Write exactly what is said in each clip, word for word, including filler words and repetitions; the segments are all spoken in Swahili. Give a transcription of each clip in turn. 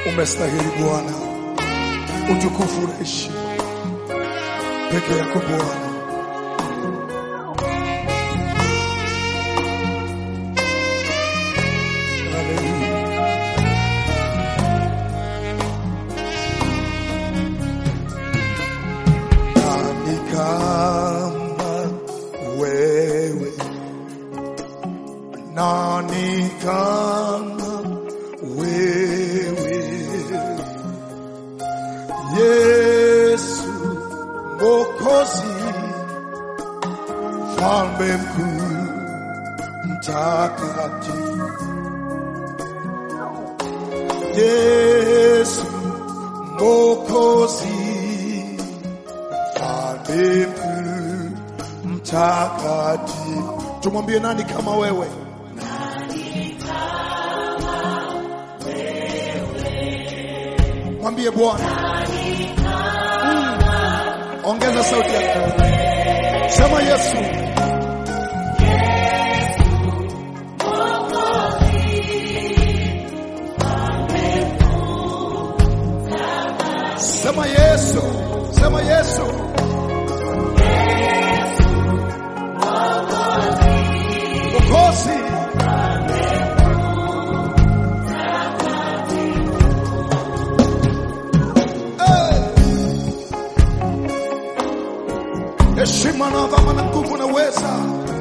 Umestahili Bwana, utukufu na heshima peke yako Bwana. Nani kama wewe, nani kama wewe, Yesu Mwokozi, Mfalme mkuu mtakatifu, Yesu Mwokozi, Mfalme mkuu mtakatifu. Tumwambie, nani kama wewe? Mwambie Bwana. Mm. Ongeza sauti yako. Sema Yesu. Sema Yesu. Sema Yesu. Mwokozi. Heshima na adhama na nguvu na uweza.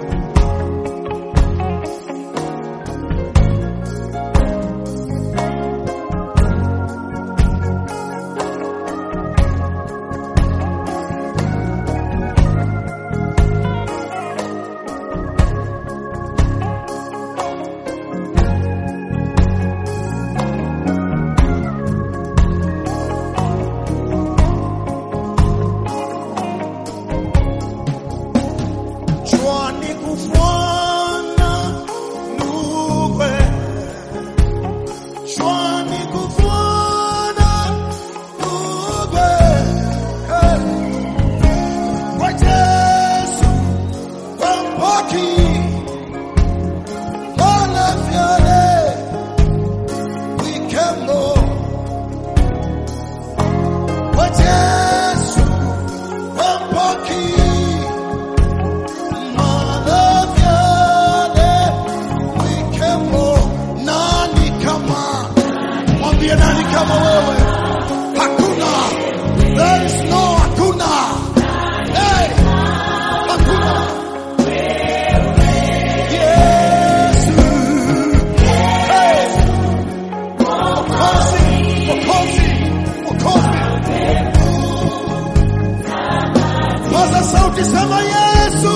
Sema Yesu.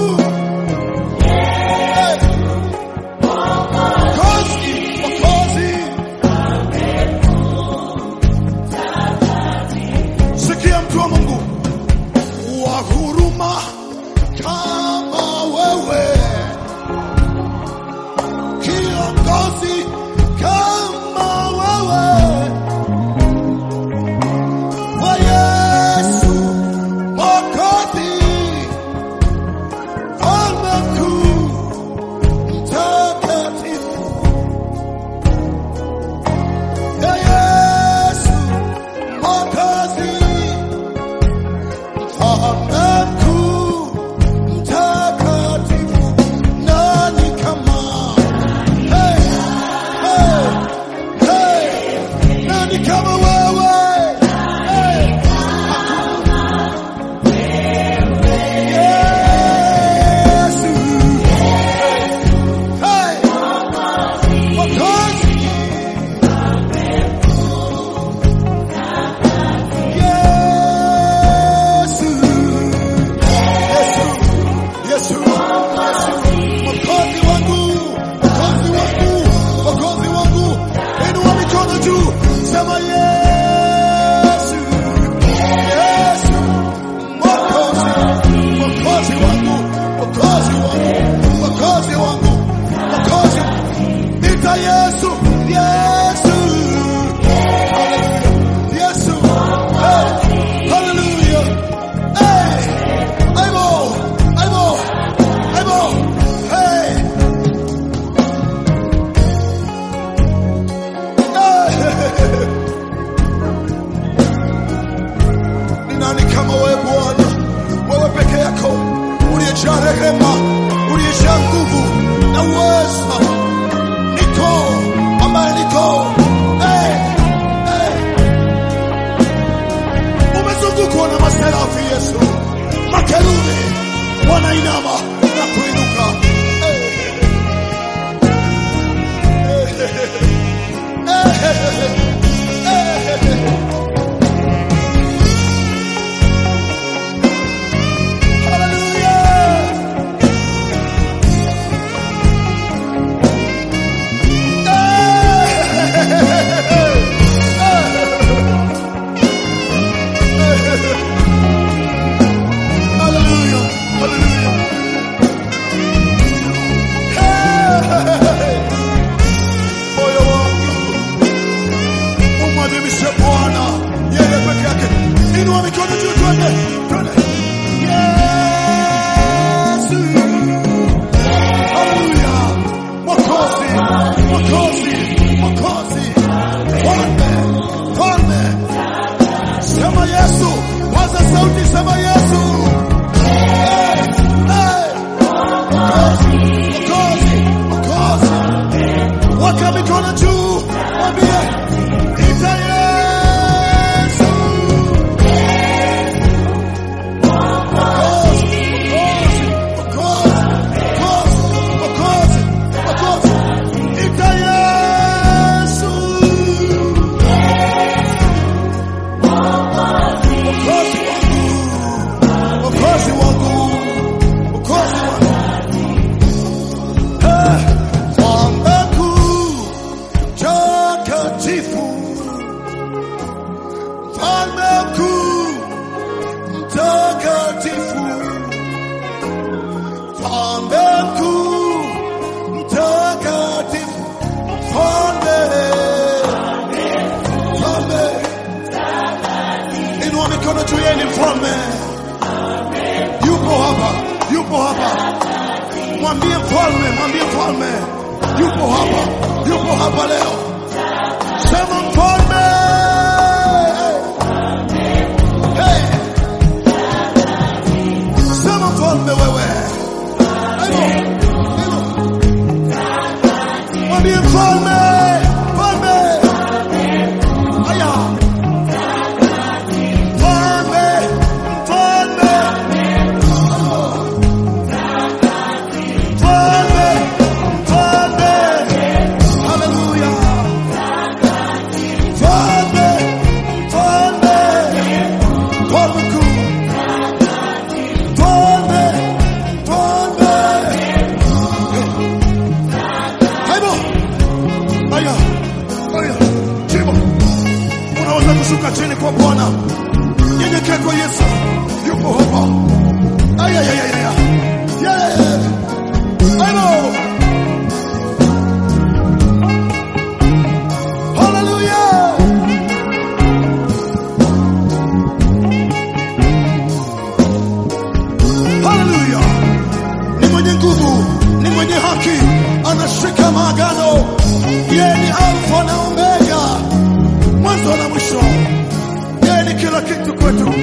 Mwokozi, Mwokozi. Sikia mtu wa Mungu, wa huruma kama wewe, kiongozi kama wewe, wa Yesu Mwokozi, Hey. mtakatifu, mfalme mkuu, mtakatifu, mfalme mkuu, mtakatifu, mfalme, mfalme. Inua mikono juu yenu, mfalme yupo hapa, yupo hapa. Mwambie mfalme, mwambie mfalme yupo hapa, yupo hapa leo. Sema mfalme. Hey. Sema mfalme wewe. Ayo. Ayo. Mwambie mfalme, mfalme. Aya. Mfalme, mfalme. Mfalme, mfalme. Hallelujah. Mfalme, mfalme. Mfalme mkuu. Mfalme, mfalme. Haibo. Aya. Aya. Chibo. Unaweza kushuka chini kwa Bwana. Nyenyekea kwa Yesu. Yupo hapa. Aya, aya, aya, aya. Yeah. Haibo. Hallelujah. Hallelujah. Ni mwenye nguvu, ni mwenye haki, anashika maagano. Yeye ni Alfa na Omega, mwanzo na mwisho. Yeye ni kila kitu kwetu.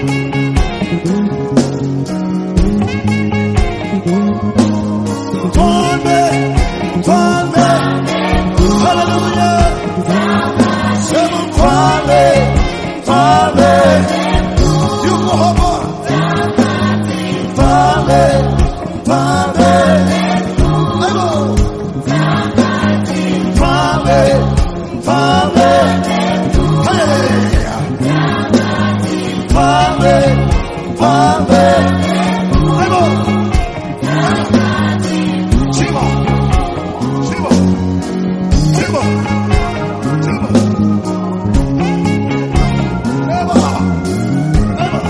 Mfalme, mfalme. Hallelujah. Sema mfalme, mfalme. Yuko hapa. Mfalme, mfalme. Aibo. Mfalme, mfalme. Hallelujah. Mfalme, mfalme. Aibo. Chibo. Chibo. Chibo. Chibo. Eba. Eba.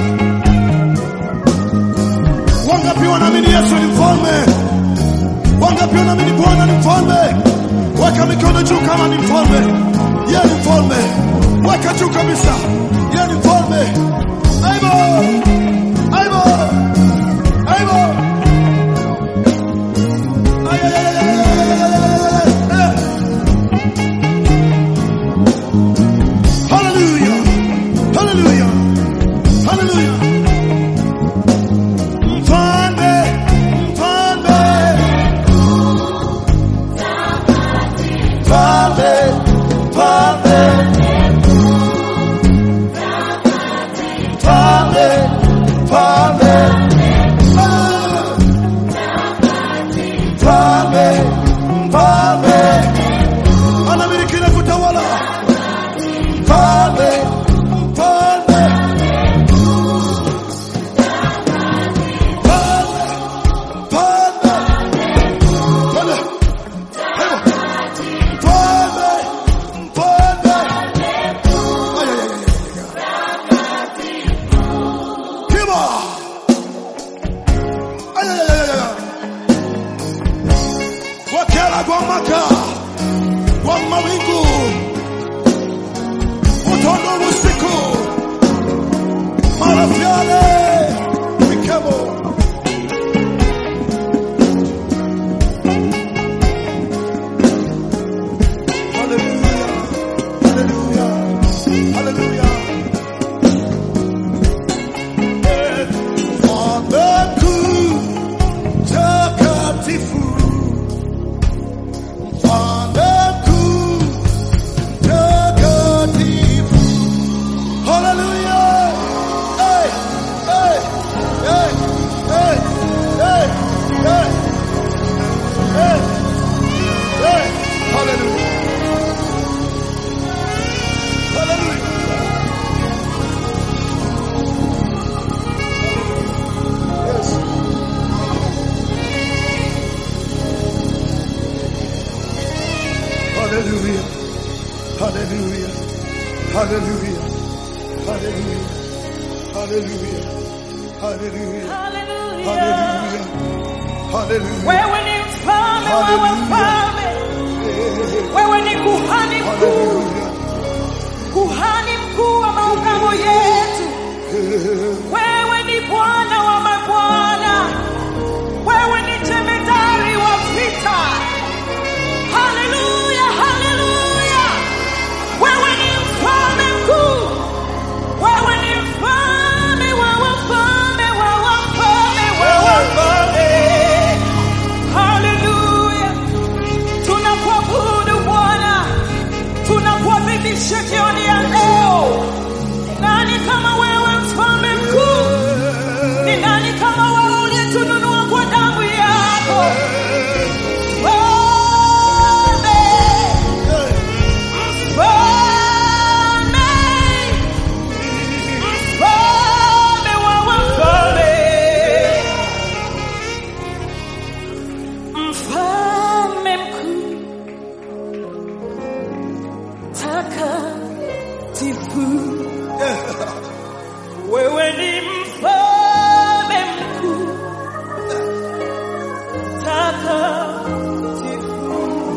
Wangapi wanaamini Yesu ni mfalme? Wangapi wanaamini Bwana ni mfalme? Weka mikono juu kama ni mfalme. Yeye ni mfalme. Weka juu kabisa. Yeye ni mfalme. Aibo. Aibo. Aibo. Ay, ay, ay, ay, ay, ay, ay. Hallelujah. Hallelujah. Hallelujah. Mfalme, mfalme. Mfalme, mfalme. Mfalme, mfalme. Mfalme, mfalme. Anamiliki na kutawala. Hallelujah. Hallelujah. Hallelujah. Hallelujah. Hallelujah. Hallelujah. Wewe ni mfalme wa wafalme. Wewe ni kuhani mkuu. Kuhani mkuu wa maungamo yetu. Wewe ni Bwana wa mabwana. Wewe ni jemedari wa vita. Haleluya, haleluya. Wewe ni mfalme mkuu. Wewe ni mfalme wa wafalme, wa wafalme, wa wafalme. Haleluya. Tunakuabudu Bwana. Tunakuadhimisha jioni ya leo. Nani kama wewe mfalme mkuu? Ni nani kama wewe uliyetununua kwa damu yako? Mfalme, mfalme, mfalme wa wafalme, mfalme mkuu, takatifu. Wewe ni mfalme mkuu, takatifu.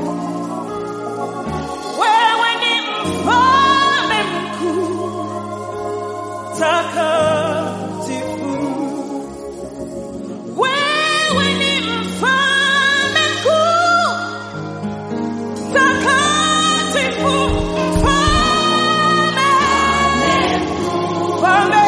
Wewe ni mfalme mkuu, takatifu. Wewe ni mfalme mkuu, takatifu. Mfalme,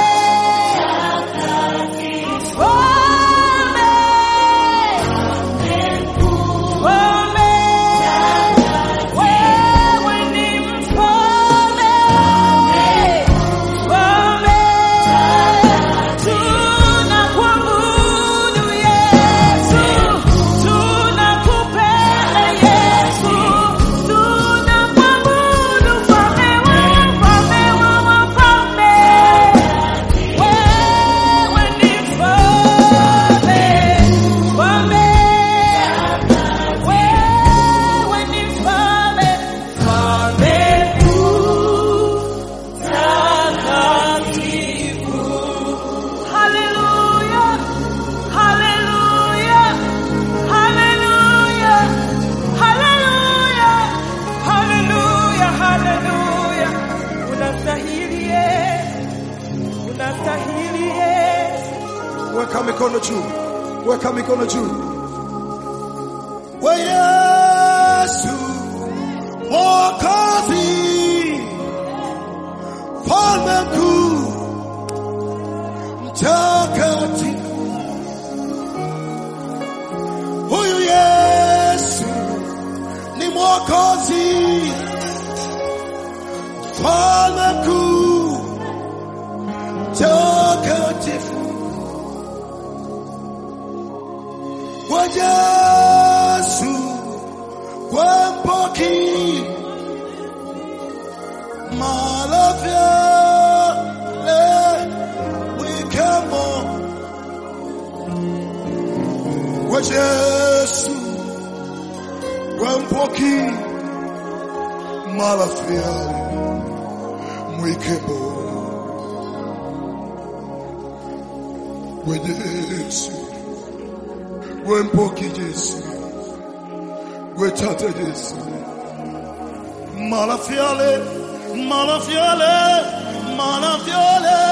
Weka mikono juu. Weka mikono juu. We Yesu Mwokozi, mfalme mkuu, mtakatifu. Huyu Yesu ni Mwokozi, mfalme mkuu, mtakatifu. Kwa Yesu kwa mpoki malavya le wikemo. Kwa Yesu kwa mpoki malavya mwikemo. Kwa Yesu gwe mpoki Yesu, gwe tate Yesu. Malafiale, malafiale, malafiale.